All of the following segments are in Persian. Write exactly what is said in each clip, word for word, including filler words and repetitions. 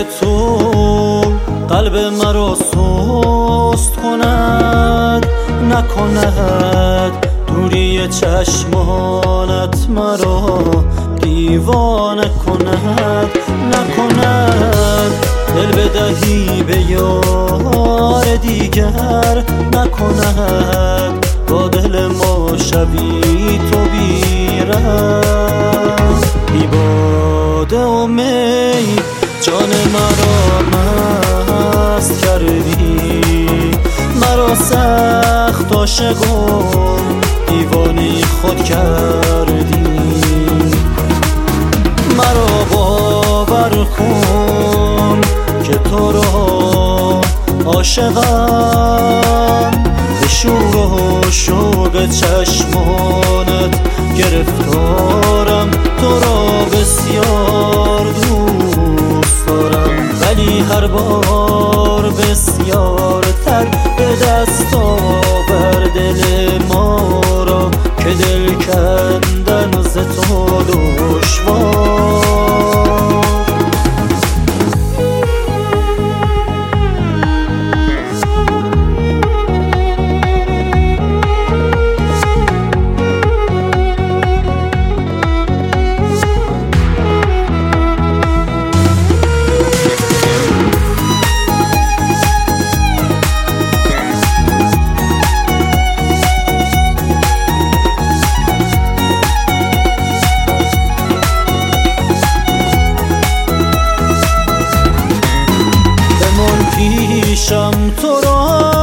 روی تو قلب مرا سست کند، نکند دوری چشمانت مرا دیوانه کند، نکند دل بدهی به یار دیگر، نکند با دل ما شوی تو بی‌رحم. بی باده و می جان مرا مست کردی، مرا سخت عاشق و دیوانه خود کردی. مرا باور کن که تو را عاشقم، به شور و شوق چشمانت گرفتارم. تو را بسیار دوست دارم، ولی هر بار بسیارتر به دست آور دل ما را که دل کندن ز تو دشوار. پیشم تو را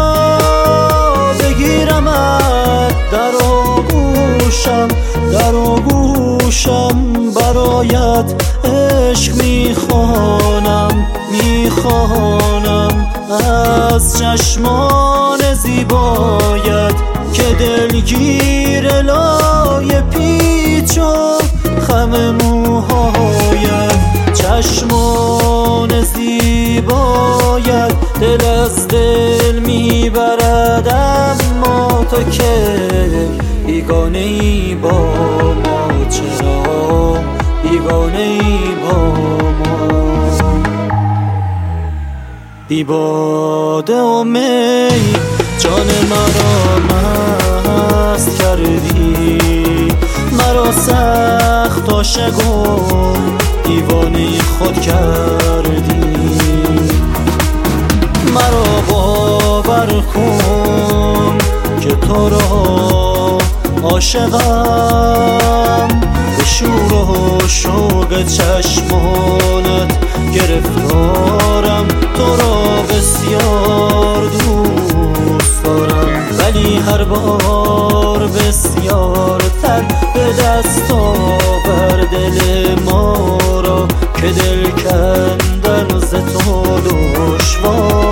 بگیرمت در آغوشم، در آغوشم برایت عشق میخوانم، میخوانم از چشمان زیبایت که دلگیر لای پیچ و خم موهایت. چشمان زیبایت دل از دل میبرد، اما تو که بیگانه ای با ما، چرا بیگانه ای با ما. بی باده و می جان مرا مست کردی، مرا سخت عاشق و دیوانه خود کردی. مرا باور کن که تو را عاشقم، به شور و شوق چشمانت گرفتارم. تو را بسیار دوست دارم، ولی هر بار بسیارتر به دست آور دل ما را که دل کندن ز تو دشوار.